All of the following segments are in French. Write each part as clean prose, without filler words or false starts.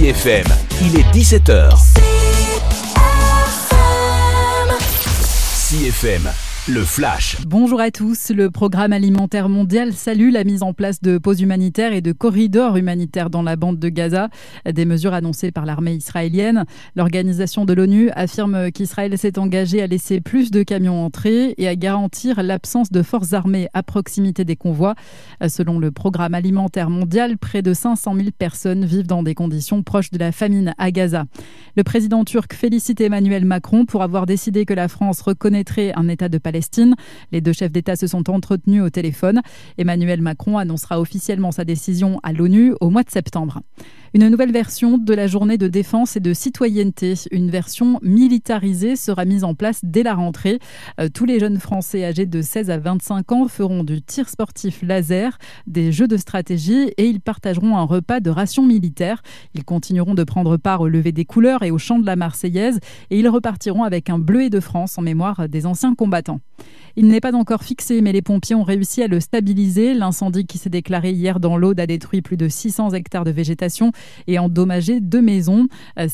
CFM, il est 17h. CFM, le Flash. Bonjour à tous. Le Programme alimentaire mondial salue la mise en place de pauses humanitaires et de corridors humanitaires dans la bande de Gaza, des mesures annoncées par l'armée israélienne. L'organisation de l'ONU affirme qu'Israël s'est engagé à laisser plus de camions entrer et à garantir l'absence de forces armées à proximité des convois. Selon le Programme alimentaire mondial, près de 500 000 personnes vivent dans des conditions proches de la famine à Gaza. Le président turc félicite Emmanuel Macron pour avoir décidé que la France reconnaîtrait un État de Palestine. Les deux chefs d'État se sont entretenus au téléphone. Emmanuel Macron annoncera officiellement sa décision à l'ONU au mois de septembre. Une nouvelle version de la journée de défense et de citoyenneté. Une version militarisée sera mise en place dès la rentrée. Tous les jeunes Français âgés de 16 à 25 ans feront du tir sportif laser, des jeux de stratégie et ils partageront un repas de ration militaire. Ils continueront de prendre part au lever des couleurs et au chant de la Marseillaise et ils repartiront avec un bleuet de France en mémoire des anciens combattants. Il n'est pas encore fixé, mais les pompiers ont réussi à le stabiliser. L'incendie qui s'est déclaré hier dans l'Aude a détruit plus de 600 hectares de végétation et endommagé 2 maisons.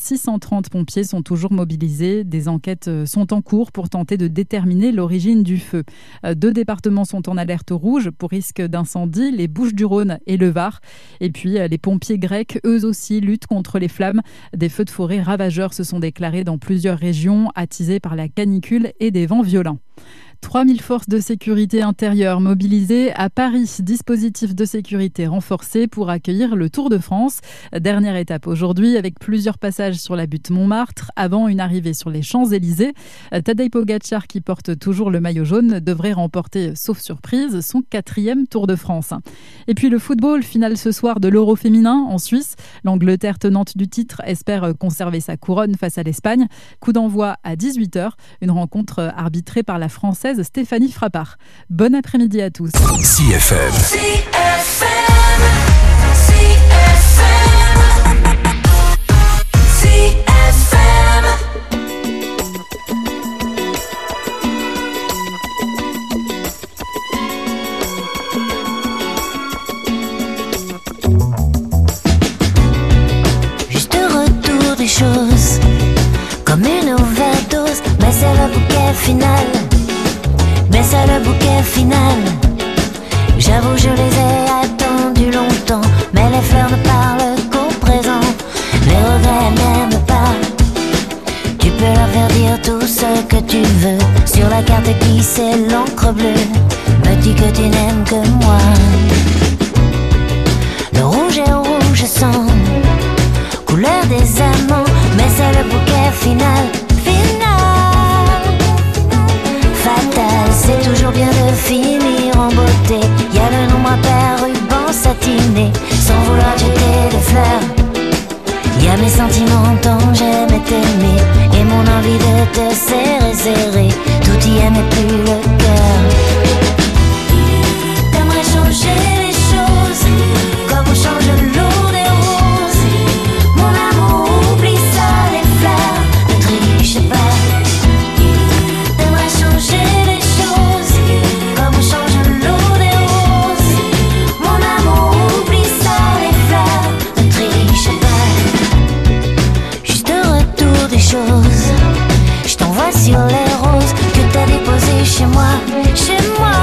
630 pompiers sont toujours mobilisés. Des enquêtes sont en cours pour tenter de déterminer l'origine du feu. 2 départements sont en alerte rouge pour risque d'incendie, les Bouches-du-Rhône et le Var. Et puis les pompiers grecs, eux aussi, luttent contre les flammes. Des feux de forêt ravageurs se sont déclarés dans plusieurs régions, attisés par la canicule et des vents violents. 3000 forces de sécurité intérieure mobilisées à Paris. Dispositif de sécurité renforcé pour accueillir le Tour de France. Dernière étape aujourd'hui avec plusieurs passages sur la butte Montmartre avant une arrivée sur les Champs-Élysées. Tadej Pogačar, qui porte toujours le maillot jaune, devrait remporter, sauf surprise, son 4e Tour de France. Et puis le football, finale ce soir de l'Euro féminin en Suisse. L'Angleterre, tenante du titre, espère conserver sa couronne face à l'Espagne. Coup d'envoi à 18h. Une rencontre arbitrée par la Française Stéphanie Frappard. Bon après-midi à tous. CFM. Juste retour des choses, comme une overdose, mais c'est le bouquet final. Mais c'est le bouquet final. J'avoue, je les ai attendus longtemps, mais les fleurs ne parlent qu'au présent. Les regrets n'aiment pas. Tu peux leur faire dire tout ce que tu veux. Sur la carte qui c'est l'encre bleue. Me dis que tu n'aimes que moi. Le rouge est rouge sang, couleur des amants. Mais c'est le bouquet final. C'est toujours bien de finir en beauté. Y a le nombre impair, ruban satiné, sans vouloir jeter des fleurs. Y a mes sentiments tant j'aimais t'aimer, et mon envie de te serrer. Tout y est mais plus le cœur. T'aimerais changer les choses, comme on change l'eau des roses. Mon amour, oublie ça, les fleurs, ne triche pas. T'aimerais changer les choses, comme on change l'eau des roses. Mon amour, oublie ça, les fleurs, ne triche pas. Juste retour des choses, je t'envoie sur les roses que t'as déposées chez moi. Chez moi,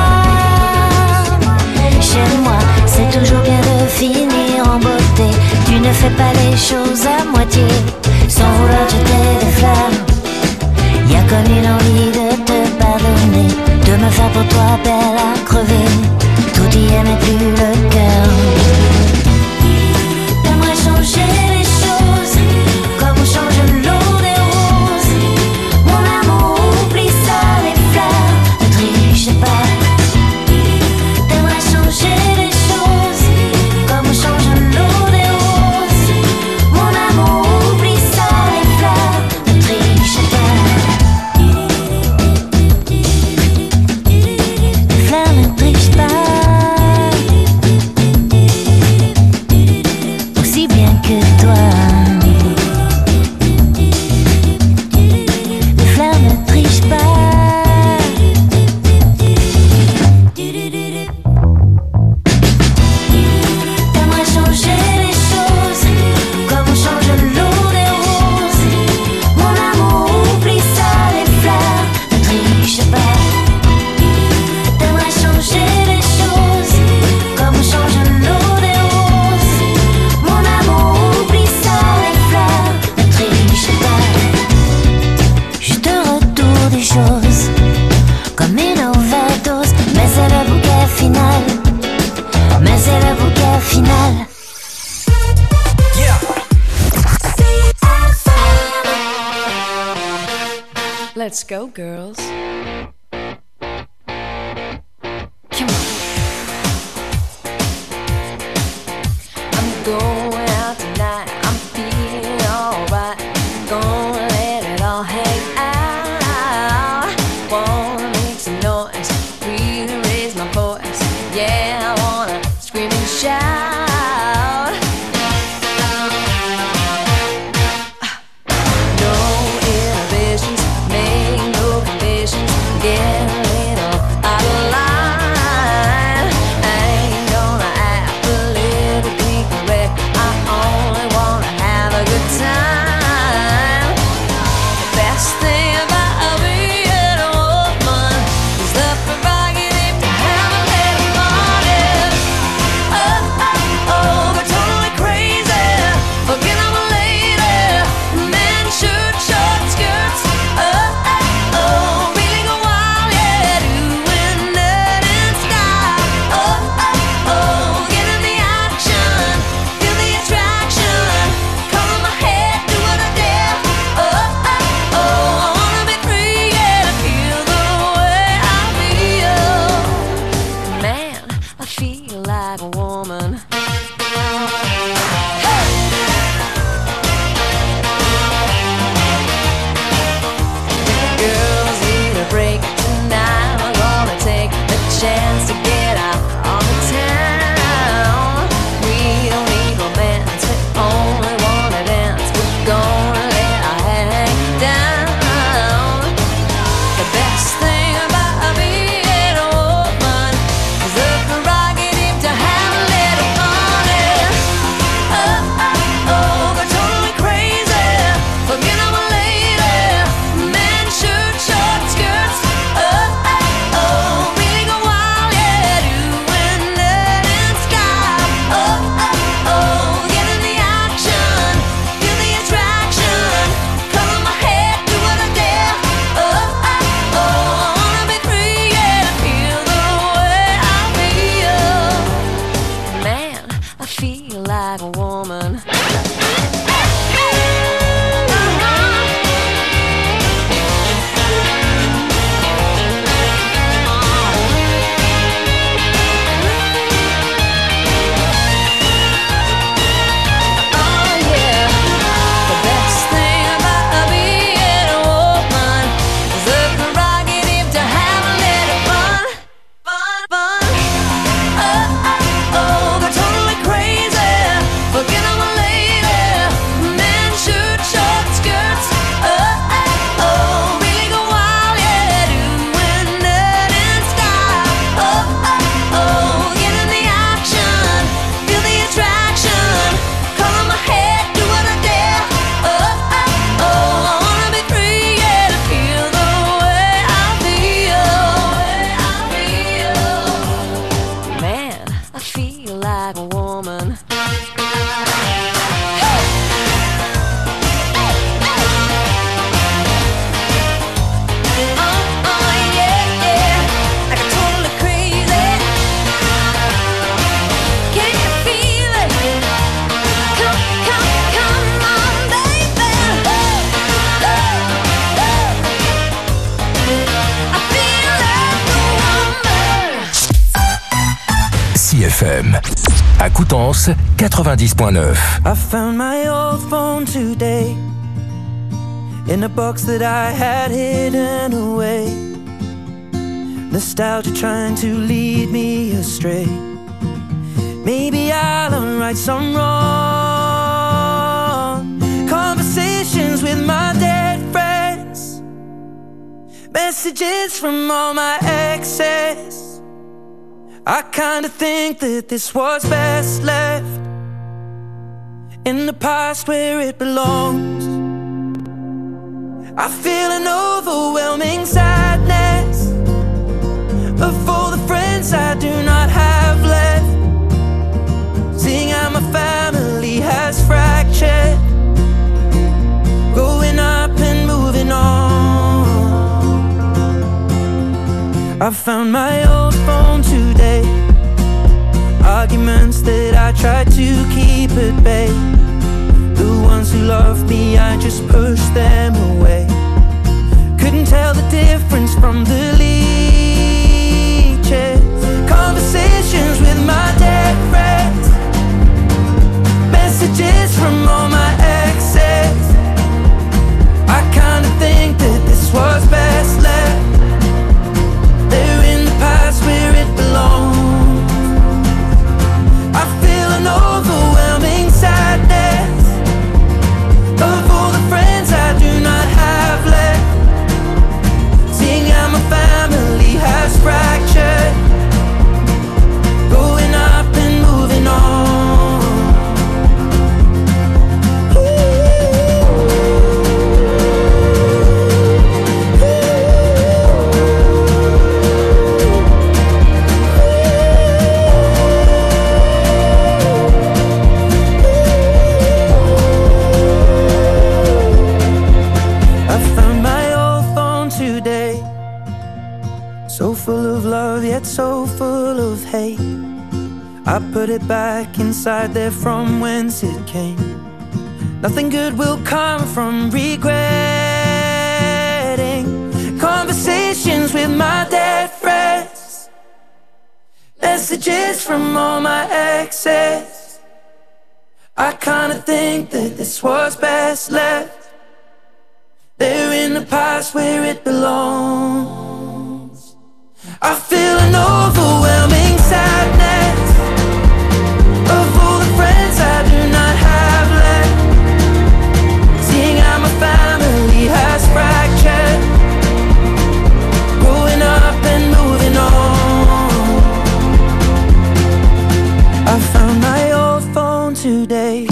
chez moi, c'est toujours bien de finir en beauté. Tu ne fais pas les choses à moitié, sans vouloir jeter des fleurs. Y a comme une envie de te pardonner, de me faire pour toi belle à crever. Tout y est mais plus le cœur. T'aimerais changer les choses, comme on change l'eau des roses. Mon amour, oublie ça, les fleurs, ne triche pas. T'aimerais changer les choses, comme on change l'eau des roses. Mon amour, oublie ça, les fleurs, ne triche pas. Les fleurs ne trichent pas. Let's go, girls. Come on. I'm going out tonight. I'm feeling alright. Gonna let it all hang out. Wanna make some noise, really raise my voice. Yeah, I wanna scream and shout. No inhibitions, make no conditions. Get a little out of line. I ain't gonna act politically correct. I only wanna have a good time. The best thing about being a woman is the prerogative to have a little party. Oh, oh, oh, they're totally crazy. Forget I'm a lady. Men shirt, short skirts. Oh, oh, oh, really go wild, yeah, doing it in style. Oh, oh, oh, get in the action, feel the attraction. Color my head, do what I dare. Oh, oh, oh, I wanna be free, yeah, to feel the way I feel. Man, I feel like a woman. Girls need a break tonight. I'm gonna take a chance to get out on the town. We don't need romance, we only wanna dance. We're gonna let our head hang down. The best thing about being a woman is the prerogative to have a little party. Oh, oh, oh, they're totally crazy. Forget I'm a lady. Men shirt, short skirts. Oh, oh, oh, really go wild, yeah, doing it in style. Oh, oh, oh, get in the action, feel the attraction. Color my head, do what I dare. Oh, oh, oh, I wanna be free, yeah, to feel the way I feel. Man, I feel like a woman. Oh yeah, the best thing about being a woman is the prerogative to have a little fun, fun, fun. Oh, oh, oh, they're totally crazy. Forget I'm a lady. Men shirt, short skirts. Oh, oh, oh, really go wild, yeah, doing it in style. Oh, oh, oh, get in the action, feel the attraction. Color my head, do what I dare. Oh, oh, oh, I wanna be free, yeah, to feel the way I feel. Man, I feel like a woman. Oh, yeah, yeah, like a totally crazy. Can you feel it? Come, come, come on, baby. I feel like a woman. CFM. À Coutances, 90.9. I found my old phone today in a box that I had hidden away. Nostalgia trying to lead me astray. Maybe I'll unwrite some wrong conversations with my dead friends. Messages from all my exes. I kinda think that this was best left in the past where it belongs. I feel an overwhelming sadness of all the friends I do not have left. Seeing how my family has fractured, growing up and moving on. I found my old phone today. Arguments that I tried to keep at bay. The ones who loved me, I just pushed them away. Couldn't couldn't tell the difference from the leeches. Conversations with my dead friends, messages from all my exes. I kinda think that this was best left there in the past where it belongs. I feel an overwhelming sadness of all the friends I do not have left, seeing how my family has fractured, growing up and moving on. So full of love, yet so full of hate. I put it back inside there from whence it came. Nothing good will come from regretting conversations with my dead friends, messages from all my exes. I kinda think that this was best left there in the past where it belongs. I feel an overwhelming sadness of all the friends I do not have left, seeing how my family has fractured, growing up and moving on. I found my old phone today.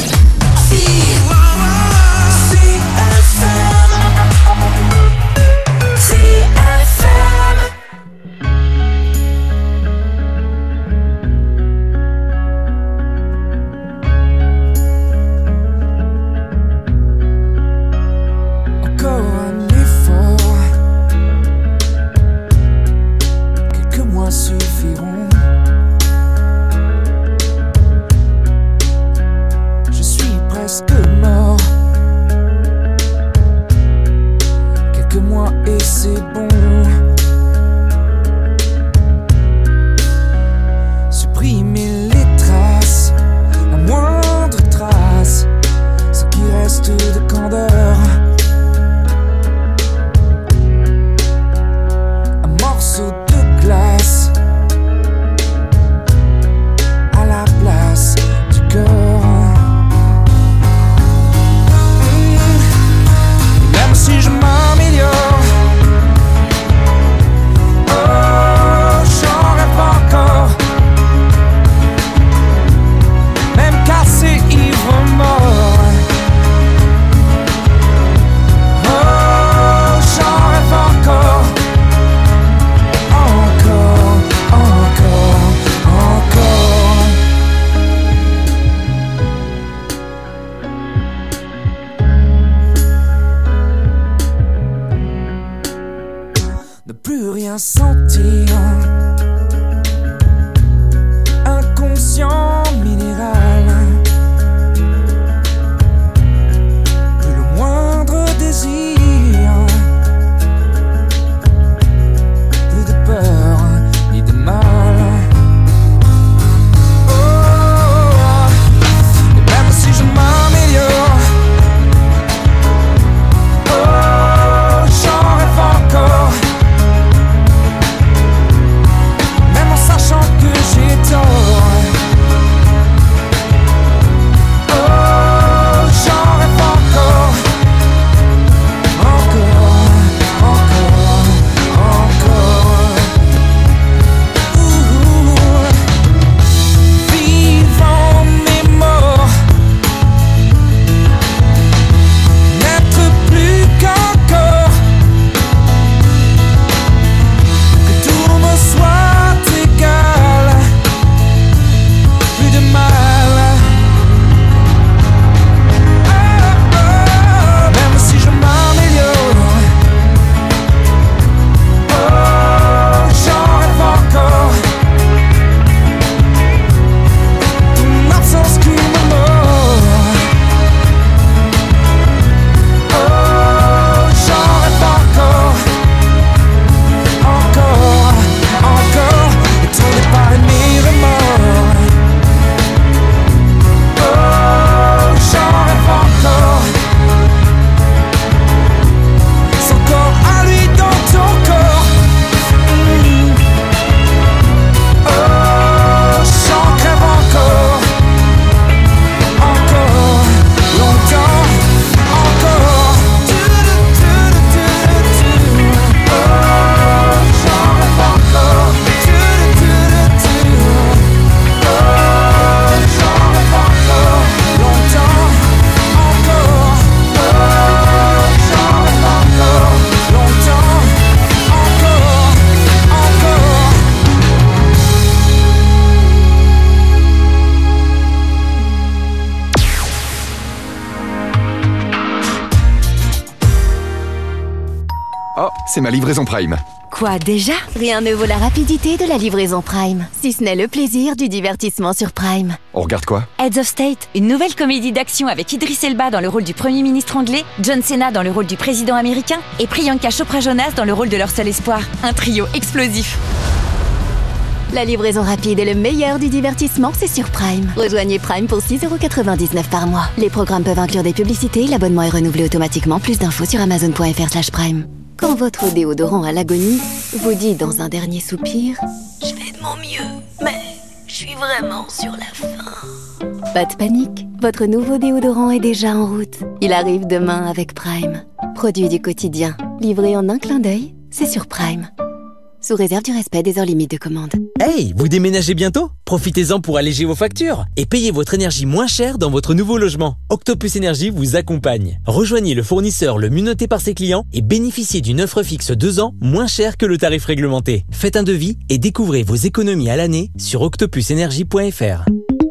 Suffiront. Je suis presque mort. Quelques mois et c'est bon. Supprimer les traces, la moindre trace, ce qui reste de candeur. Un morceau de glace à la place du cœur. Même si je m'améliore, oh, j'en rêve encore. Même cassé, ivre, mort, oh, j'en rêve encore. Encore, encore, encore. Ne plus rien sentir, inconscient minéral. Plus le moindre désir, plus de peur ni de mal. Oh, et même si je m'améliore, oh, j'en rêve encore. c'est ma livraison Prime. Quoi, déjà? Rien ne vaut la rapidité de la livraison Prime, si ce n'est le plaisir du divertissement sur Prime. On regarde quoi? Heads of State, une nouvelle comédie d'action avec Idris Elba dans le rôle du Premier ministre anglais, John Cena dans le rôle du président américain et Priyanka Chopra Jonas dans le rôle de leur seul espoir. Un trio explosif. La livraison rapide et le meilleur du divertissement, c'est sur Prime. Rejoignez Prime pour 6,99€ par mois. Les programmes peuvent inclure des publicités, l'abonnement est renouvelé automatiquement. Plus d'infos sur amazon.fr/prime. Quand votre déodorant à l'agonie vous dit dans un dernier soupir « Je fais de mon mieux, mais je suis vraiment sur la fin ». Pas de panique, votre nouveau déodorant est déjà en route. Il arrive demain avec Prime. Produit du quotidien, livré en un clin d'œil, c'est sur Prime. Sous réserve du respect des heures limites de commande. Hey, vous déménagez bientôt? Profitez-en pour alléger vos factures et payez votre énergie moins cher dans votre nouveau logement. Octopus Énergie vous accompagne. Rejoignez le fournisseur le mieux noté par ses clients et bénéficiez d'une offre fixe 2 ans moins chère que le tarif réglementé. Faites un devis et découvrez vos économies à l'année sur octopusenergie.fr.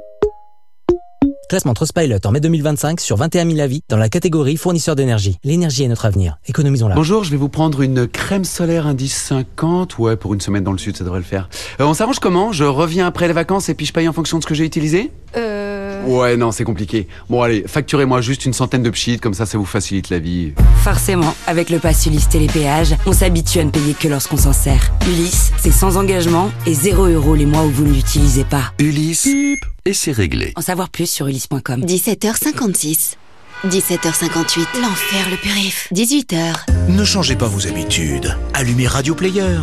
Classement Trustpilot en mai 2025 sur 21 000 avis dans la catégorie fournisseur d'énergie. L'énergie est notre avenir. Économisons-la. Bonjour, je vais vous prendre une crème solaire indice 50. Ouais, pour une semaine dans le sud, ça devrait le faire. On s'arrange comment? Je reviens après les vacances et puis je paye en fonction de ce que j'ai utilisé? Ouais, non, c'est compliqué. Bon, allez, facturez-moi juste une centaine de pchits, comme ça vous facilite la vie. Forcément, avec le pass Ulysse Télépéage, on s'habitue à ne payer que lorsqu'on s'en sert. Ulysse, c'est sans engagement et 0€ les mois où vous ne l'utilisez pas. Ulysse, et c'est réglé. En savoir plus sur ulysse.com. 17h56. 17h58, l'enfer le périph'. 18h. Ne changez pas vos habitudes. Allumez Radio Player.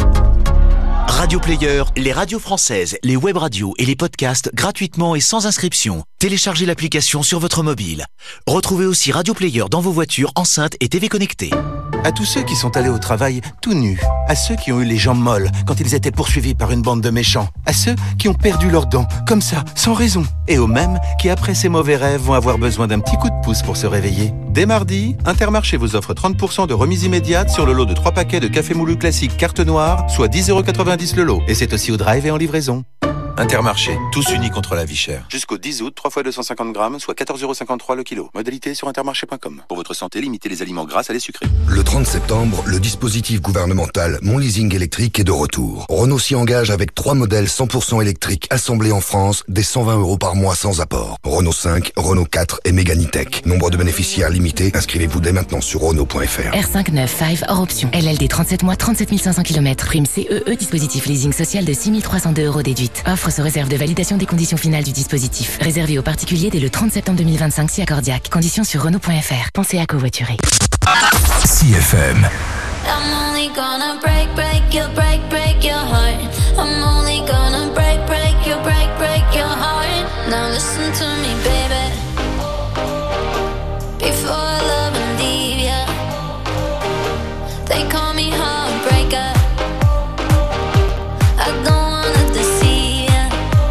Radio Player, les radios françaises, les web radios et les podcasts gratuitement et sans inscription. Téléchargez l'application sur votre mobile. Retrouvez aussi Radio Player dans vos voitures, enceintes et TV connectées. À tous ceux qui sont allés au travail tout nus, à ceux qui ont eu les jambes molles quand ils étaient poursuivis par une bande de méchants, à ceux qui ont perdu leurs dents, comme ça, sans raison, et aux mêmes qui, après ces mauvais rêves, vont avoir besoin d'un petit coup de pouce pour se réveiller. Dès mardi, Intermarché vous offre 30% de remise immédiate sur le lot de 3 paquets de café moulu classique carte noire, soit 10,90€ le lot. Et c'est aussi au drive et en livraison. Intermarché, tous unis contre la vie chère. Jusqu'au 10 août, 3 fois 250 grammes, soit 14,53€ le kilo. Modalité sur intermarché.com. Pour votre santé, limitez les aliments gras à les sucrés. Le 30 septembre, le dispositif gouvernemental Mon Leasing électrique est de retour. Renault s'y engage avec 3 modèles 100% électriques assemblés en France, dès 120€ par mois sans apport. Renault 5, Renault 4 et Mégane E-Tech. Nombre de bénéficiaires limité. Inscrivez-vous dès maintenant sur Renault.fr. R595 hors option. LLD 37 mois, 37 500 km. Prime CEE, dispositif leasing social de 6 302€ déduite. Offre se réserve de validation des conditions finales du dispositif. Réservé aux particuliers dès le 30 septembre 2025 si accordiaque. Conditions sur Renault.fr. Pensez à covoiturer. CFM. I'm only gonna break your heart. I'm only gonna break your heart. Now listen to me, baby. Before I love and leave ya, they call me heartbreaker. I don't wanna deceive ya.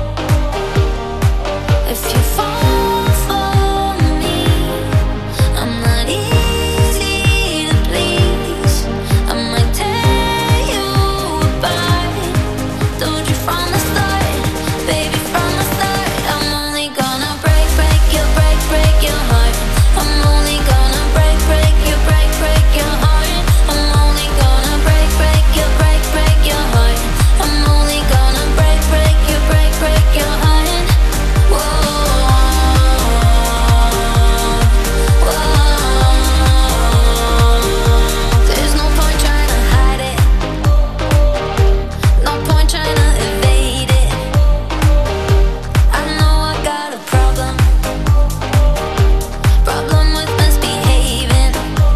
If you fall for me, I'm not easy to please. I might tear you apart. Told you from the start, baby, from the start. I'm only gonna break your heart. I'm only gonna break your heart. I'm only gonna break your heart. I'm only gonna break your heart. Whoa, whoa. There's no point trying to hide it. No point trying to evade it. I know I got a problem with misbehaving.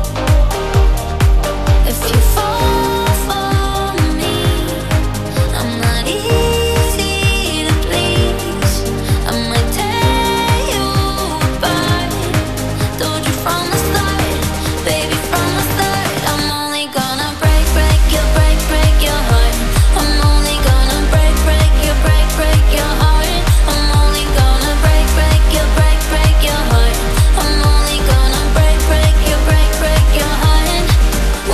If you fall for me, I'm not easy to please. I might tear you apart. Told you from the start, baby, from the start. I'm only gonna break your heart. I'm only gonna break your heart. I'm only gonna break your heart. I'm only gonna break your heart. Whoa,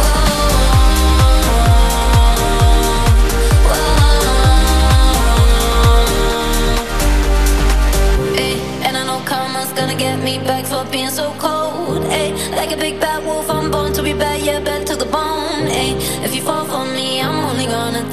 whoa. Hey, and I know karma's gonna get me back for being so cold. Hey, like a big bad wolf, I'm born to be bad, yeah, bad to the bone. Hey.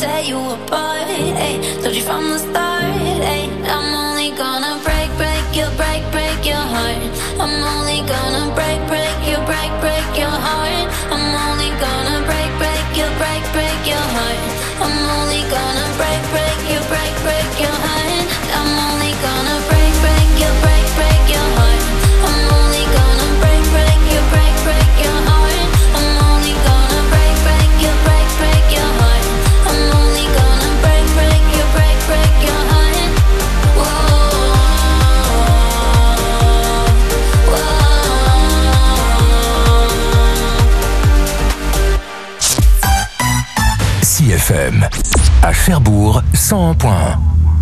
tear you apart. Ay, told you from the start. Ay, I'm only gonna break your heart. I'm only gonna break your heart. I'm only gonna break your heart. I'm only gonna break your heart. I'm only gonna break your heart. I'm only gonna break your heart. I'm only gonna break your heart. I'm only gonna break your heart. Whoa, whoa. CFM à Cherbourg 101.1.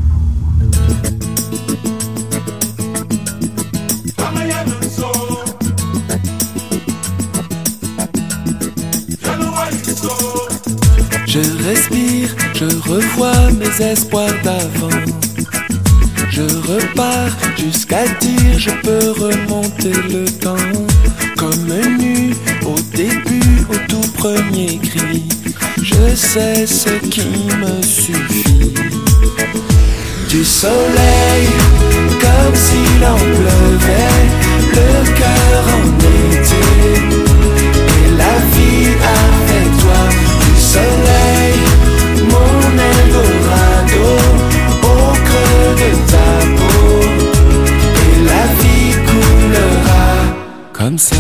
Je respire, je revois mes espoirs d'avant. Je repars jusqu'à dire je peux remonter le temps. Comme nu au début, au tout premier cri. Je sais ce qui me suffit. Du soleil, comme s'il en pleuvait, le cœur en été. Et la vie avec toi. Du soleil, mon Eldorado, au creux de ta peau. Et la vie coulera comme ça.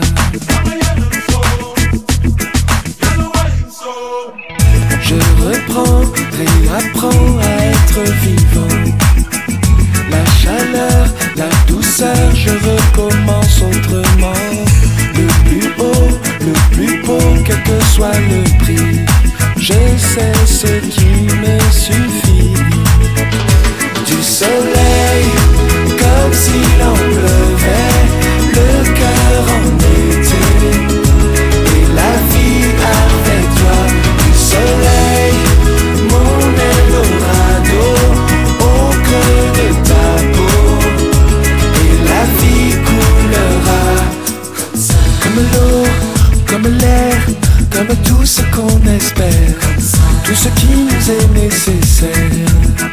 Je reprends, réapprends à être vivant. La chaleur, la douceur, je recommence autrement. Le plus haut, le plus beau, quel que soit le prix. Je sais ce qui me suffit. Du soleil, comme s'il en pleuvait, le cœur en été. Et la vie avec toi. Du soleil, mon Eldorado, au creux de ta peau. Et la vie coulera comme l'eau, comme l'air, comme tout ce qu'on espère, tout ce qui nous est nécessaire.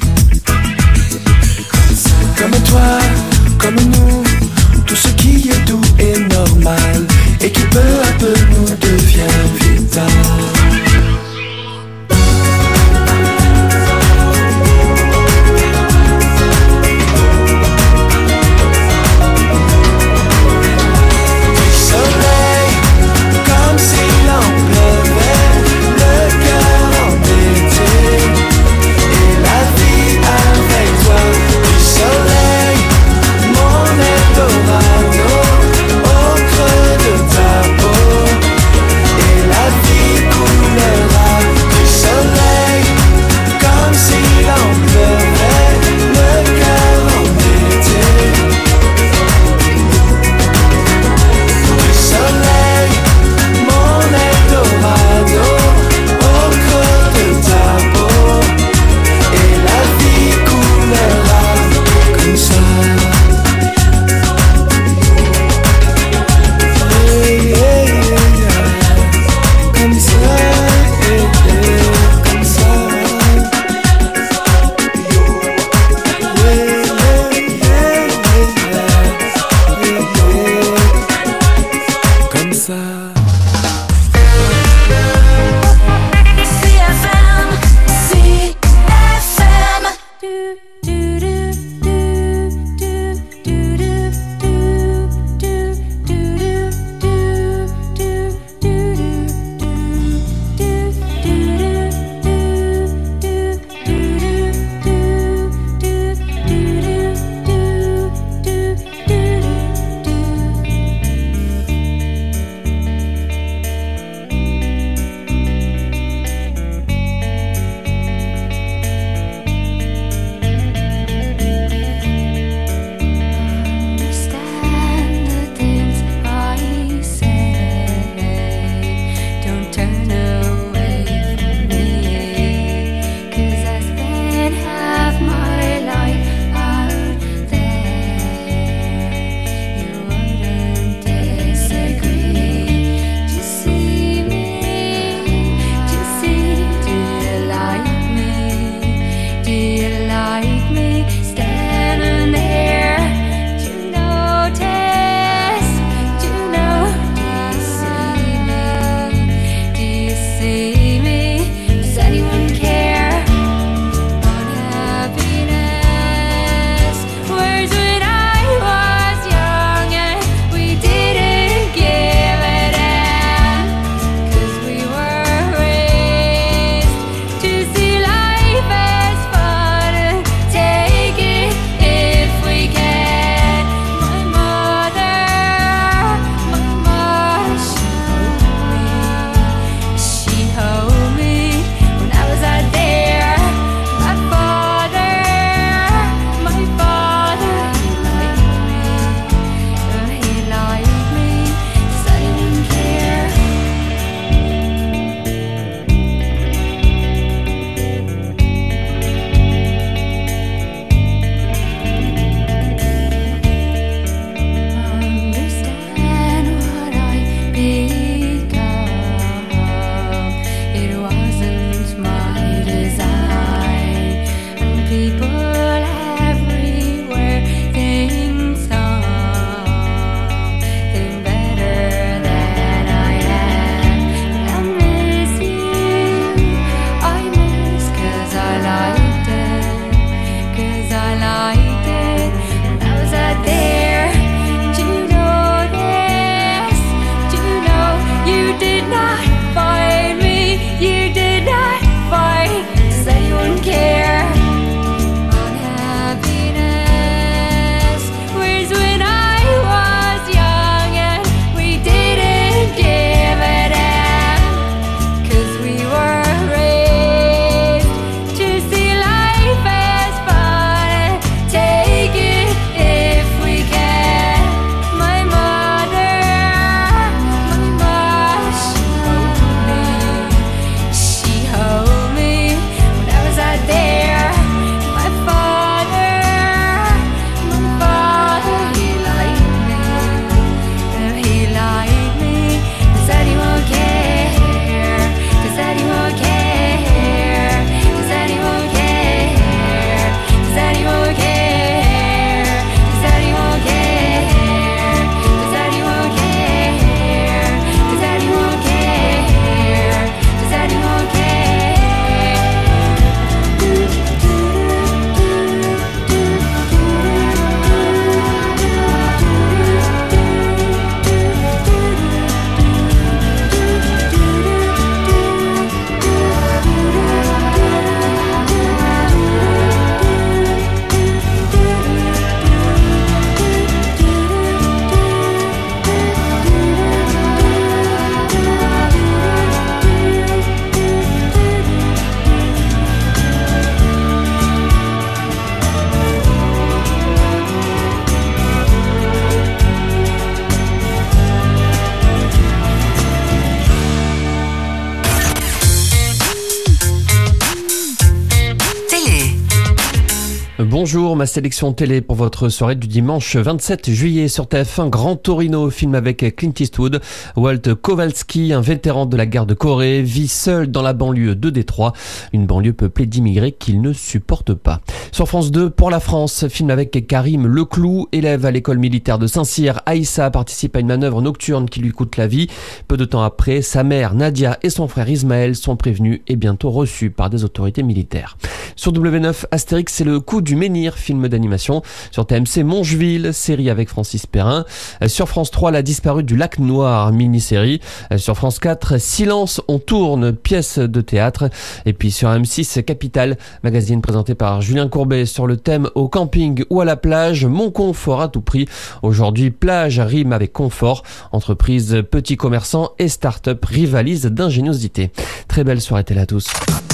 Comme toi, comme nous, tout ce qui est doux et normal, et qui peu à peu nous devient vital. La Bonjour, ma sélection télé pour votre soirée du dimanche 27 juillet sur TF1. Grand Torino, film avec Clint Eastwood. Walt Kowalski, un vétéran de la guerre de Corée, vit seul dans la banlieue de Détroit, une banlieue peuplée d'immigrés qu'il ne supporte pas. Sur France 2, Pour la France, film avec Karim Leclou, élève à l'école militaire de Saint-Cyr. Aïssa participe à une manœuvre nocturne qui lui coûte la vie. Peu de temps après, sa mère Nadia et son frère Ismaël sont prévenus et bientôt reçus par des autorités militaires. Sur W9, Astérix, c'est le coup du menhir, film d'animation. Sur TMC, Mongeville, série avec Francis Perrin. Sur France 3, La disparue du lac Noir, mini-série. Sur France 4, Silence, on tourne, pièce de théâtre. Et puis sur M6, Capital, magazine présenté par Julien Courbet sur le thème au camping ou à la plage, mon confort à tout prix. Aujourd'hui, plage rime avec confort. Entreprises, petits commerçants et start-up rivalisent d'ingéniosité. Très belle soirée télé à tous.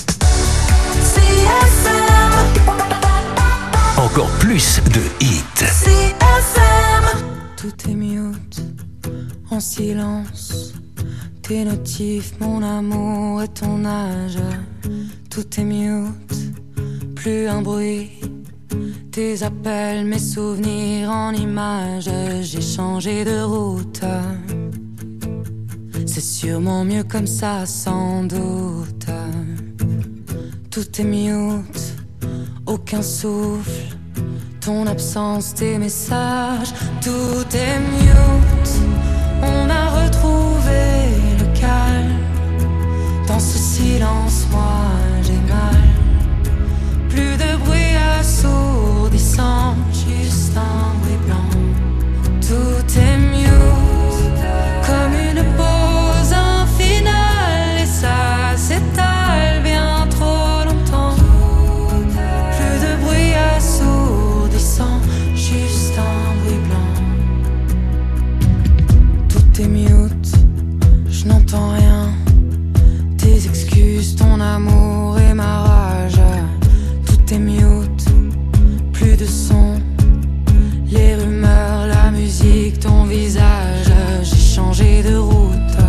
Encore plus de hits. Tout est mute, en silence. Tes notifs, mon amour et ton âge. Tout est mute, plus un bruit. Tes appels, mes souvenirs en images. J'ai changé de route. C'est sûrement mieux comme ça, sans doute. Tout est mute, aucun souffle. Ton absence, tes messages, tout est mute. On a retrouvé le calme. Dans ce silence, moi j'ai mal. Plus de bruit assourdissant, juste un bruit blanc. Tout est mute, comme une pause infinale. Et ça s'étale bien trop longtemps. Plus de bruit assourdissant, juste un bruit blanc. Tout est mute, je n'entends rien. Tes excuses, ton amour et ma rage. Tout est mute, plus de son. Les rumeurs, la musique, ton visage. J'ai changé de route.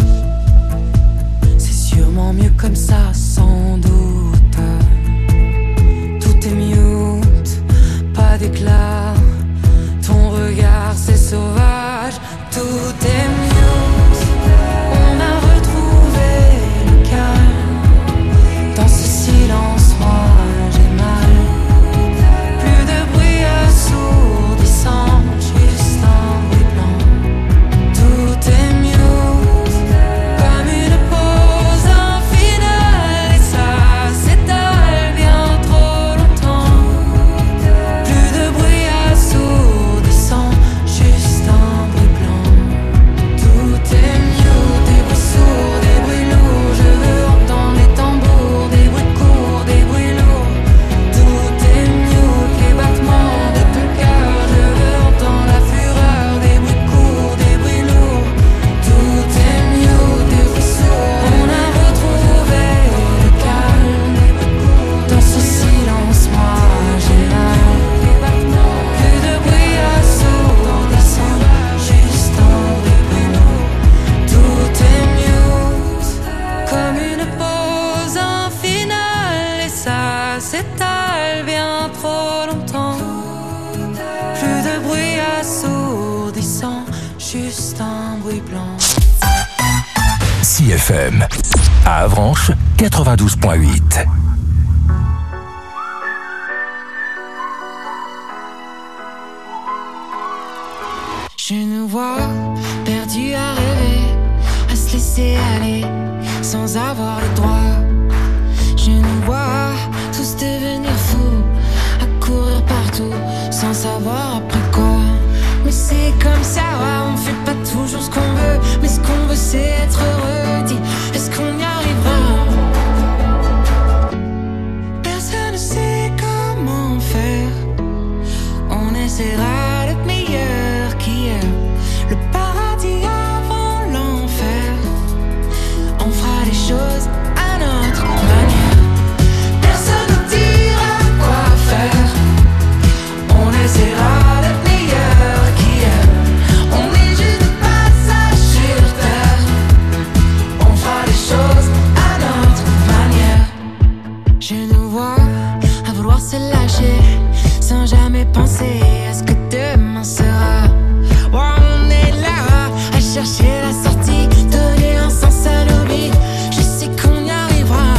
C'est sûrement mieux comme ça, sans doute. Tout est mute, pas d'éclat. Ton regard, c'est sauvage. Tout est mute. On a retrouvé le calme. Dans ce silence, moi j'ai mal. Plus de bruit assourdissant, juste un bruit blanc. Tout est mute, comme une pause infinale. Et ça s'étale bien trop longtemps. Plus de bruit assourdissant, juste un bruit blanc. Tout est mute, des bruits sourds, des bruits lourds. Je veux entendre les tambours, des bruits courts, des bruits lourds. Tout est mute, les battements de ton cœur. Je veux entendre la fureur, des bruits courts, des bruits lourds. Tout est mute, des bruits sourds. On a retrouvé le calme. Dans ce silence, moi j'ai mal. Plus de bruit assourdissant, juste un bruit lourd. Tout est mute, comme une pause infinale. Et ça s'étale bien trop longtemps. Plus de bruit assourdissant, juste un bruit blanc. CFM à Avranches 92.8. Je nous vois perdus à rêver, à se laisser aller sans avoir le droit. Je nous vois tous devenir fous, à courir partout sans savoir après quoi. Mais c'est comme ça, on fait pas toujours ce qu'on veut, mais ce qu'on veut c'est être heureux. Dis, est-ce qu'on y arrivera? Personne ne sait comment faire. On essaiera d'être meilleur qu'hier. Le paradis avant l'enfer. On fera les choses à sans jamais penser à ce que demain sera. Oh, on est là à chercher la sortie, donner un sens à nos vies. Je sais qu'on y arrivera.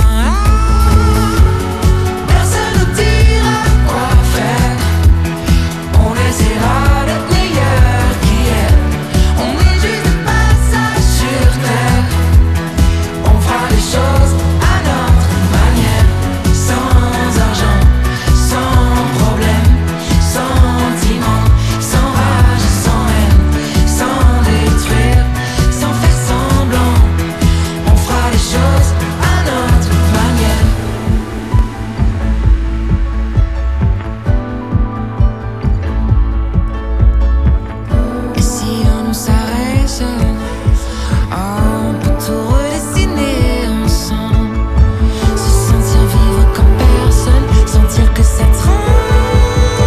Personne nous dira quoi faire. On essaiera d'être meilleur qu'hier. On est juste de passage sur terre. On fera les choses à notre manière, sans argent, sans problème, sentiment, sans rage, sans haine, sans détruire, sans faire semblant. On fera les choses à notre manière. Et si on nous s'arrête, on peut tout redessiner ensemble. Se sentir vivre comme personne, sentir que ça tremble.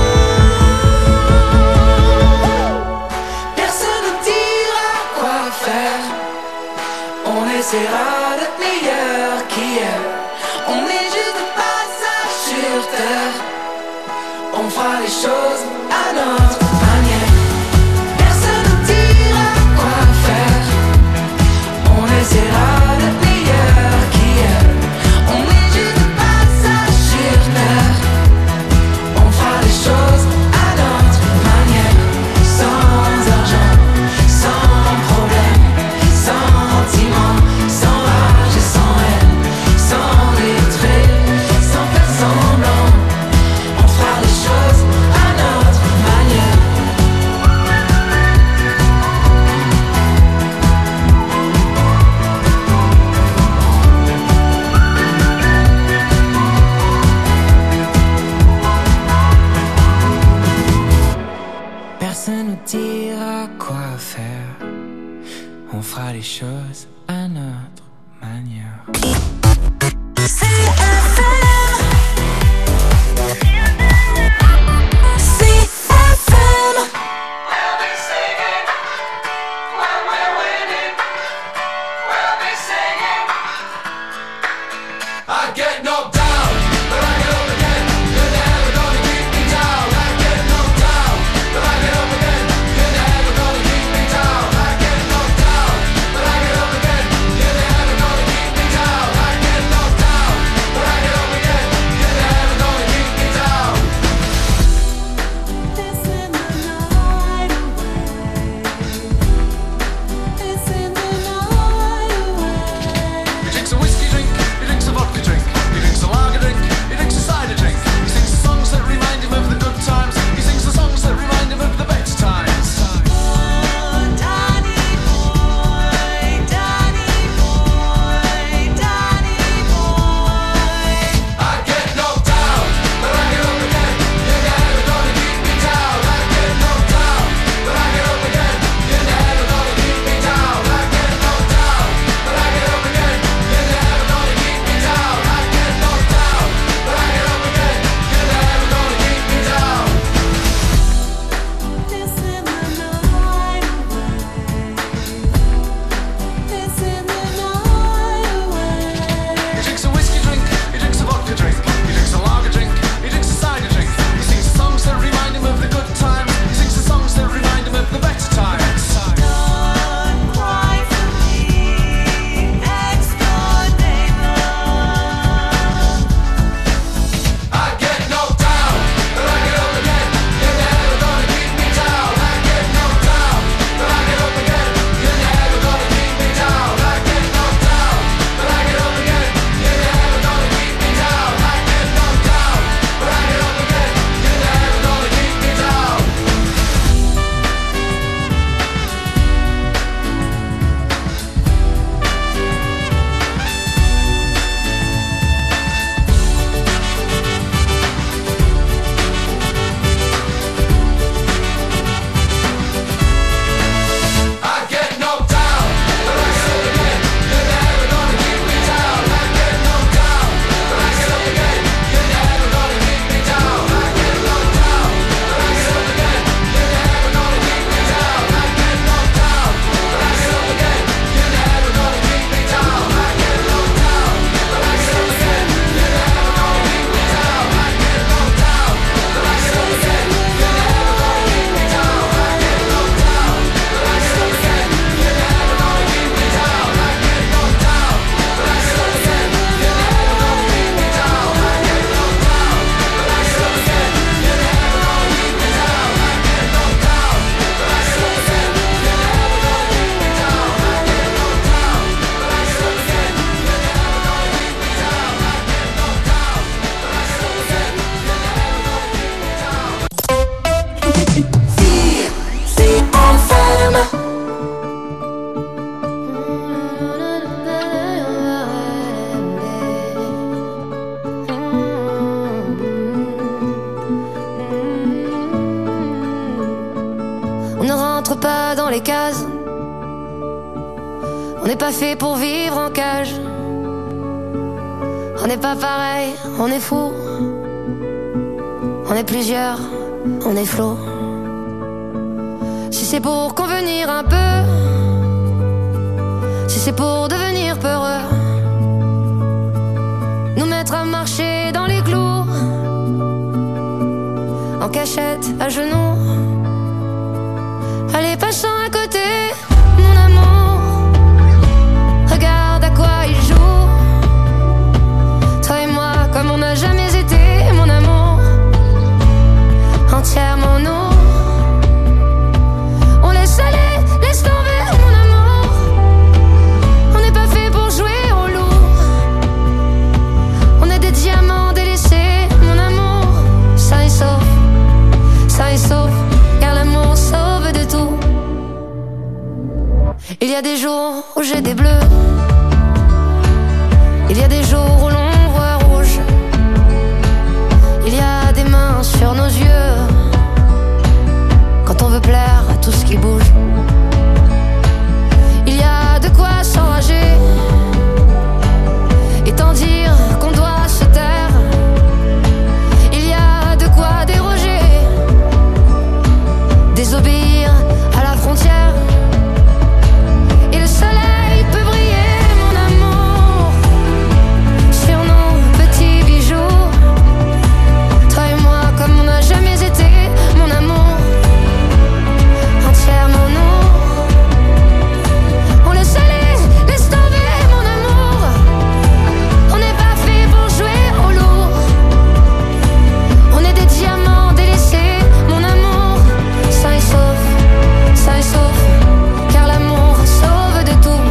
Personne nous dira quoi faire. On essaiera d'être meilleur qu'hier. On est juste de passage sur terre. On fera les choses à notre manière. Personne nous dira quoi faire. On essaiera d'être meilleur qu'hier. On est juste de passage sur terre. On fera les choses à notre manière. Sans argent, sans problème, sentiment, sans rage et sans haine, sans détruire, sans faire semblant. On fera les choses à notre manière. Personne nous dira quoi faire. On fera les choses à notre manière. I get knocked down, but I get up again. You're never gonna keep me down. I get knocked down, but I get up again. You're never gonna keep me down. I get knocked down, but I get les cases. On n'est pas fait pour vivre en cage. On n'est pas pareil, on est fou. On est plusieurs, on est flot. Si c'est pour convenir un peu, si c'est pour devenir peureux, nous mettre à marcher dans les clous, en cachette, à genoux. Allez, passant à côté, mon amour, regarde à quoi il joue. Toi et moi, comme on n'a jamais été, mon amour, entièrement nous. On laisse aller, laisse tomber, mon amour. On n'est pas fait pour jouer au loup. On est des diamants délaissés, mon amour. Ça et sauf, car l'amour sauve de tout. Il y a des jours où j'ai des bleus. Il y a des jours où l'on voit rouge. Il y a des mains sur nos yeux quand on veut plaire à tout ce qui bouge. Il y a de quoi s'enrager et tant dire qu'on doit se taire. Il y a de quoi déroger, désobéir à la frontière. Et le soleil peut briller, mon amour, sur nos petits bijoux. Toi et moi comme on n'a jamais été, mon amour, entièrement nous. On laisse aller, laisse tomber, mon amour. On n'est pas fait pour jouer au lourd. On est des diamants délaissés, mon amour. Ça et sauf, car l'amour sauve de tout.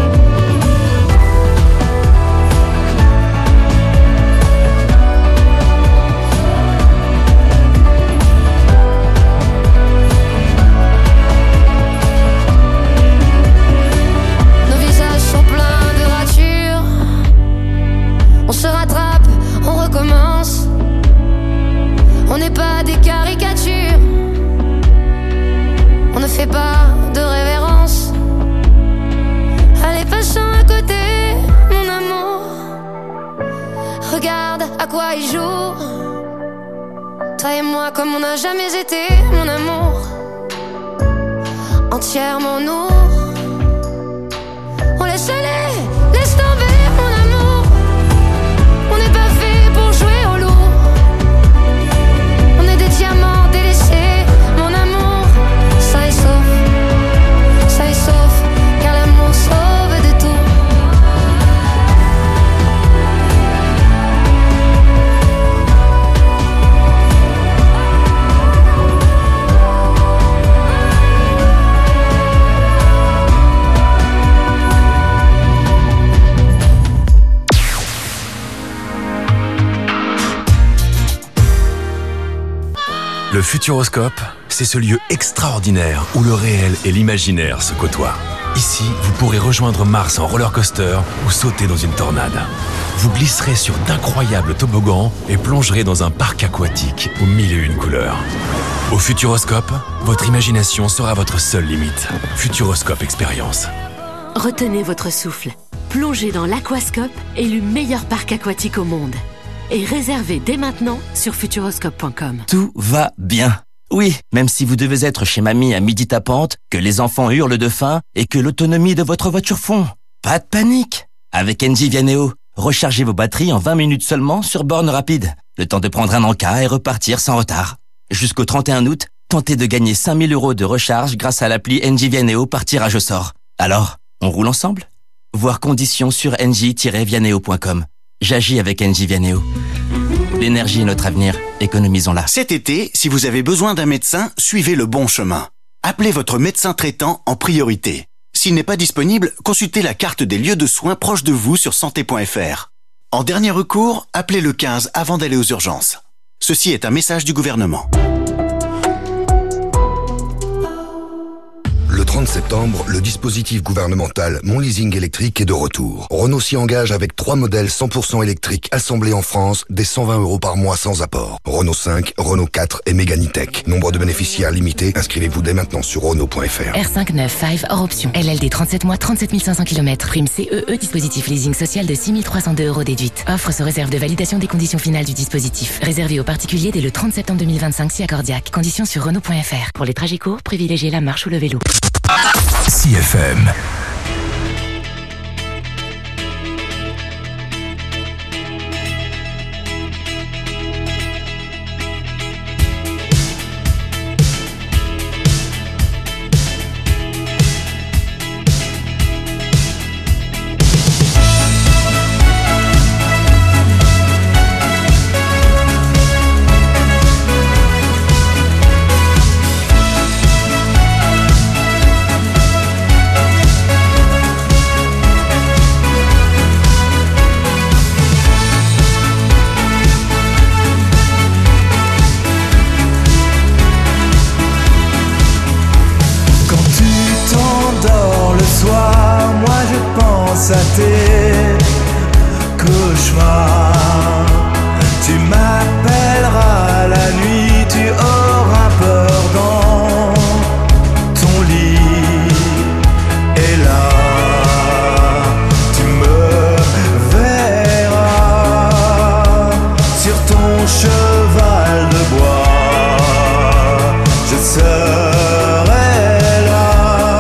Nos visages sont pleins de ratures. On se rattrape, on recommence. On n'est pas des caricatures. On ne fait pas de révérence. Allez, passons à côté, mon amour. Regarde à quoi il joue. Toi et moi comme on n'a jamais été, mon amour, entièrement nous. On laisse aller, laisse tomber, mon amour. On n'est pas fait pour jouer au loup. On est des diamants délaissés, mon amour. Ça et sauf, car l'amour sauve de tout. Le Futuroscope, c'est ce lieu extraordinaire où le réel et l'imaginaire se côtoient. Ici, vous pourrez rejoindre Mars en roller coaster ou sauter dans une tornade. Vous glisserez sur d'incroyables toboggans et plongerez dans un parc aquatique aux 1001 couleurs. Au Futuroscope, votre imagination sera votre seule limite. Futuroscope Expérience. Retenez votre souffle. Plongez dans l'Aquascope, élu meilleur parc aquatique au monde. Et réservez dès maintenant sur futuroscope.com. Tout va bien. Oui, même si vous devez être chez mamie à midi tapante, que les enfants hurlent de faim et que l'autonomie de votre voiture fond. Pas de panique. Avec Engie Vianeo, rechargez vos batteries en 20 minutes seulement sur borne rapide. Le temps de prendre un encas et repartir sans retard. Jusqu'au 31 août, tentez de gagner 5000 € de recharge grâce à l'appli Engie Vianeo par tirage au sort. Alors, on roule ensemble ? Voir conditions sur engie-vianeo.com. J'agis avec Engie Vianeo. L'énergie est notre avenir, économisons-la. Cet été, si vous avez besoin d'un médecin, suivez le bon chemin. Appelez votre médecin traitant en priorité. S'il n'est pas disponible, consultez la carte des lieux de soins proches de vous sur santé.fr. En dernier recours, appelez le 15 avant d'aller aux urgences. Ceci est un message du gouvernement. Le 30 septembre, le dispositif gouvernemental Mon Leasing électrique est de retour. Renault s'y engage avec 3 modèles 100% électriques assemblés en France, dès 120 € par mois sans apport. Renault 5, Renault 4 et Mégane E-Tech. Nombre de bénéficiaires limité, inscrivez-vous dès maintenant sur Renault.fr. R5 9 5 hors option. LLD 37 mois, 37 500 km. Prime CEE, dispositif leasing social de 6 302 € déduite. Offre sous réserve de validation des conditions finales du dispositif. Réservé aux particuliers dès le 30 septembre 2025 si accordiaque. Conditions sur Renault.fr. Pour les trajets courts, privilégiez la marche ou le vélo. CFM. À tes cauchemars, tu m'appelleras la nuit, tu auras peur dans ton lit, et là tu me verras sur ton cheval de bois, je serai là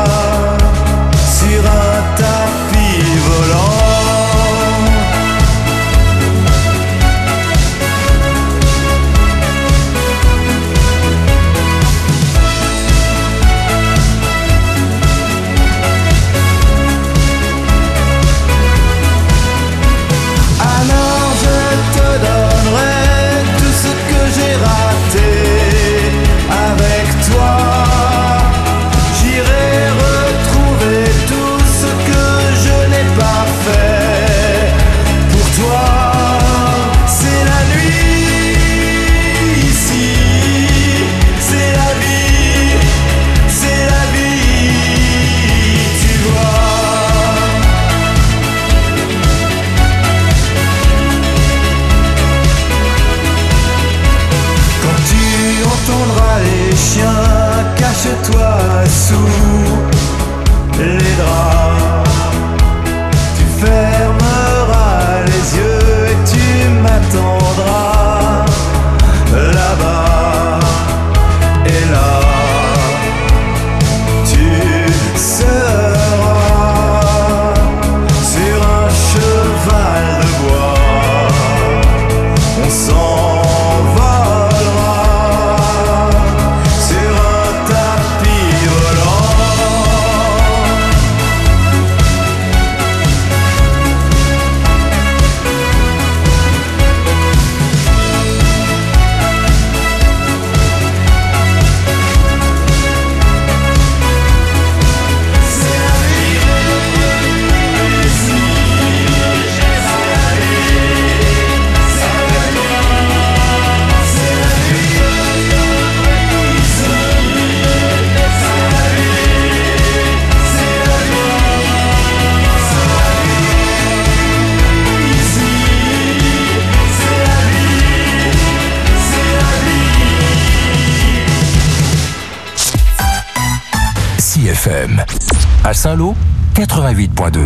sur un tapis volant. Alors je te donnerai tout ce que j'ai raté avec toi. J'irai retrouver tout ce que je n'ai pas fait pour toi. C'est la nuit ici, c'est la vie, tu vois. Quand tu entendras les chiens, cache-toi sous les draps. Tu fermeras les yeux et tu m'attendras là-bas. Et là, tu seras sur un cheval de bois. On s'envolera sur un tapis volant. CFM. À Saint-Lô, 88.2.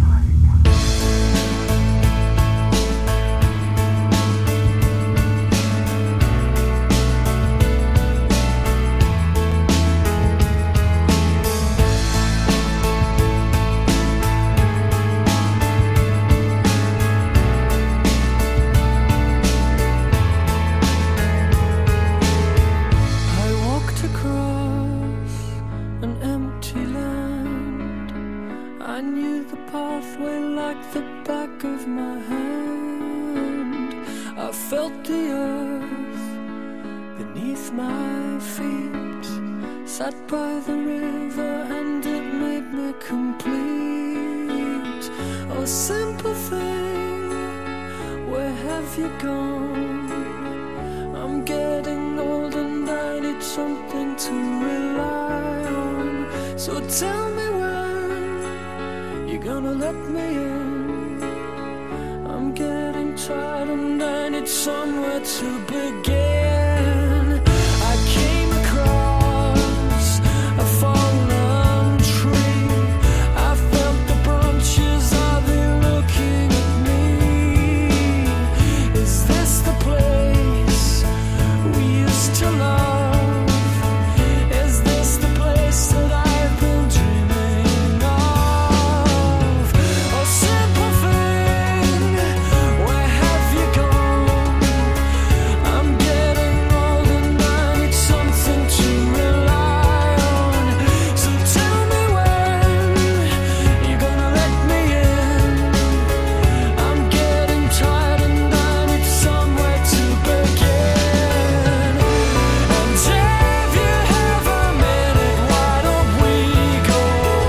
I walked across an empty land. I knew the pathway like the back of my hand. I felt the earth beneath my feet. Sat by the river and it made me complete. Oh, simple thing, where have you gone? I'm getting old and I need something to rely on. So tell me when you're gonna let me in. I'm getting tired and I need somewhere to begin. I came across a fallen tree. I felt the branches of it looking at me. Is this the place we used to love? Is this the place that I've been dreaming of? Oh, simple thing, where have you gone? I'm getting old and I need something to rely on. So tell me when you're gonna let me in. I'm getting tired and I need somewhere to begin. And if you have a minute, why don't we go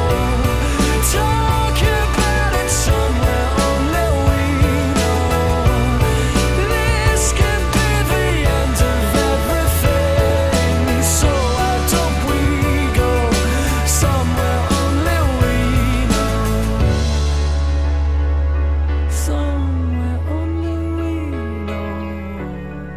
talk about it somewhere only we know? This could be the end of everything. So why don't we go somewhere only we know? Somewhere only we know.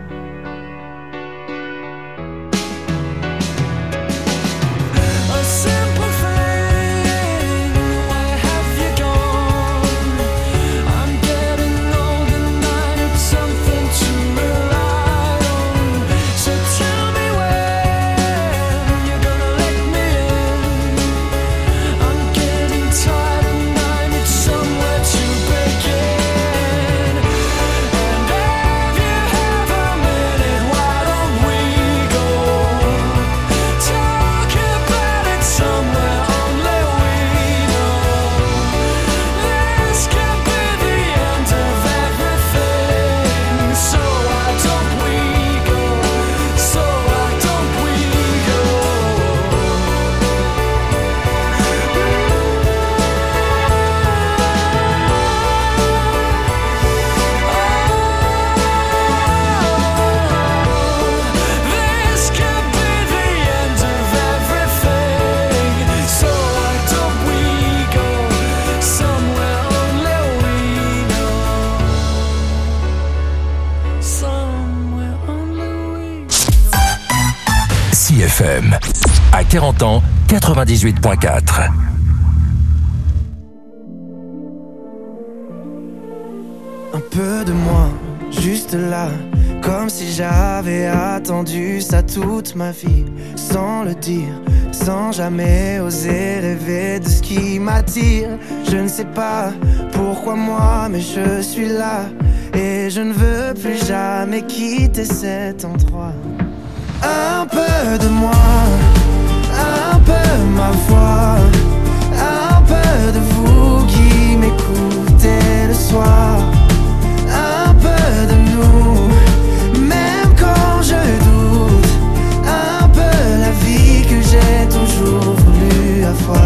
A simple thing, where have you gone? I'm getting old and I need something to rely on. So tell me when you're gonna let me in. I'm getting tired and I need somewhere to begin. And if you have a minute, why don't we go talk about it somewhere only we know? This could be the end of everything. So why don't we go? So why don't we go? This could be the end of everything. So why don't we go somewhere only we know? Somewhere only we CFM. À 40 ans, 98.4. Un peu de moi, juste là, comme si j'avais attendu ça toute ma vie, sans le dire, sans jamais oser rêver de ce qui m'attire. Je ne sais pas pourquoi moi, mais je suis là, et je ne veux plus jamais quitter cet endroit. Un peu de moi, un peu ma voix, un peu de vous qui m'écoutez le soir. Un peu de nous, même quand je doute. Un peu la vie que j'ai toujours voulu avoir.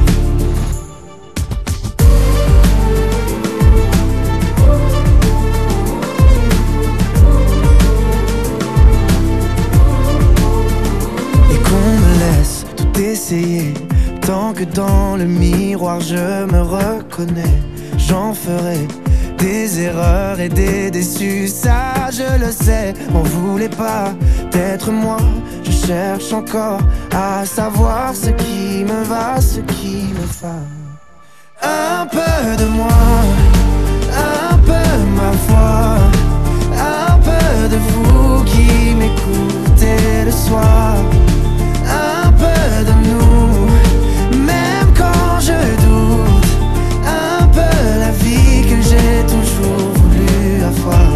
Et qu'on me laisse tout essayer, tant que dans le miroir je me reconnais. J'en ferai des erreurs et des déçus, ça je le sais. On voulait pas d'être moi, je cherche encore à savoir ce qui me va, ce qui me va. Un peu de moi, un peu ma voix, un peu de vous qui m'écoutez le soir. Un peu de nous, même quand je doute. Un peu la vie que j'ai toujours voulu avoir.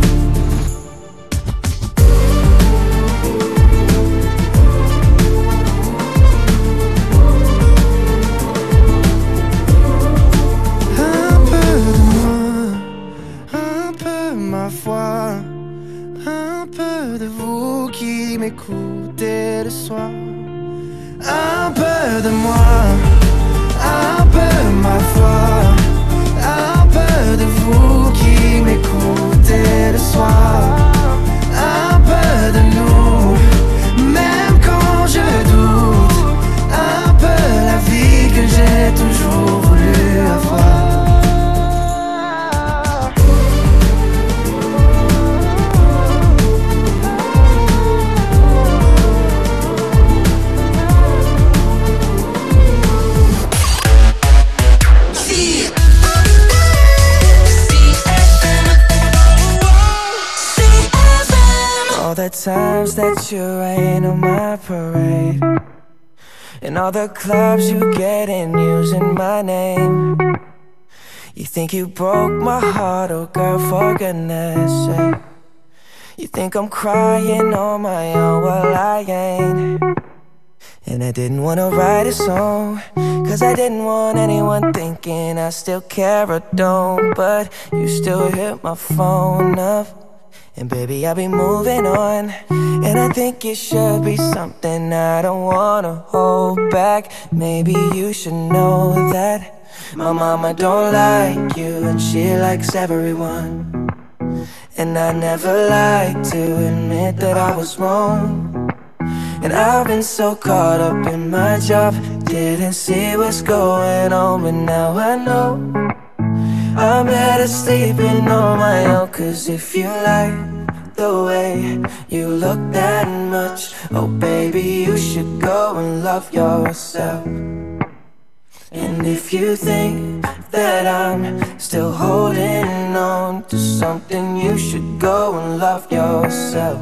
Un peu de moi, un peu ma foi, un peu de vous qui m'écoutez le soir. Un peu de moi, un peu ma foi, un peu de vous qui m'écoutez le soir. Un peu de nous, même quand je doute. Un peu all the times that you rain on my parade, and all the clubs you get in using my name. You think you broke my heart, oh girl, for goodness sake. You think I'm crying on my own, well I ain't. And I didn't wanna write a song, cause I didn't want anyone thinking I still care or don't. But you still hit my phone up, and baby I'll be moving on. And I think it should be something I don't wanna hold back. Maybe you should know that my mama don't like you, and she likes everyone. And I never like to admit that I was wrong. And I've been so caught up in my job, didn't see what's going on. But now I know I'm better sleeping on my own. Cause if you like the way you look that much, oh baby, you should go and love yourself. And if you think that I'm still holding on to something, you should go and love yourself.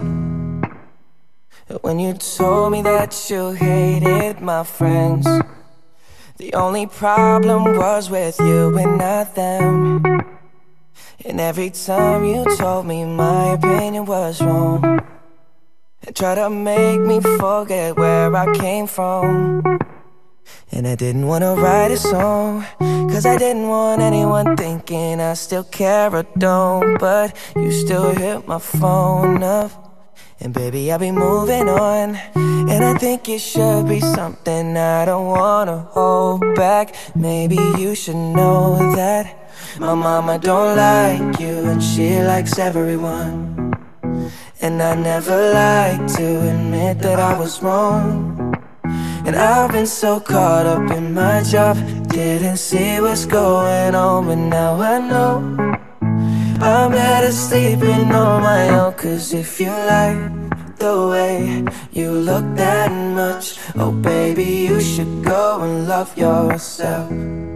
When you told me that you hated my friends, the only problem was with you and not them. And every time you told me my opinion was wrong, and tried to make me forget where I came from. And I didn't wanna write a song, cause I didn't want anyone thinking I still care or don't. But you still hit my phone up, and baby I'll be moving on. And I think it should be something I don't wanna hold back. Maybe you should know that my mama don't like you, and she likes everyone. And I never like to admit that I was wrong. And I've been so caught up in my job, didn't see what's going on. But now I know I'm better sleeping on my own. Cause if you like the way you look that much, oh baby, you should go and love yourself.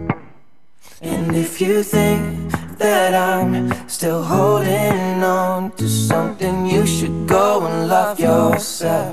And if you think that I'm still holding on to something, you should go and love yourself.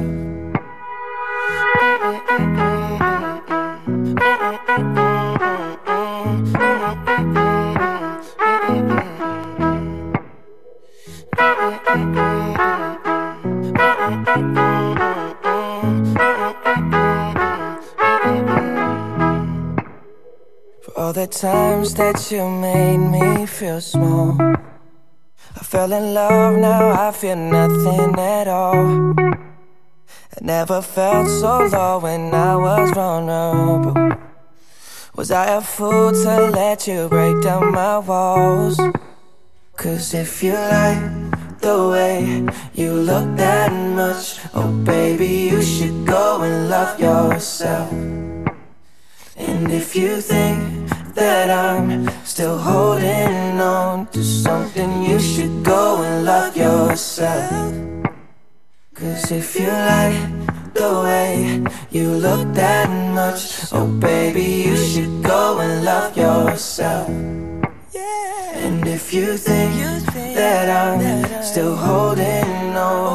For all the times that you made me feel small, I fell in love, now I feel nothing at all. I never felt so low when I was vulnerable. Was I a fool to let you break down my walls? Cause if you like the way you look that much, oh baby, you should go and love yourself. And if you think that I'm still holding on to something, you should go and love yourself. Cause if you like the way you look that much, oh baby, you should go and love yourself. And if you think that I'm still holding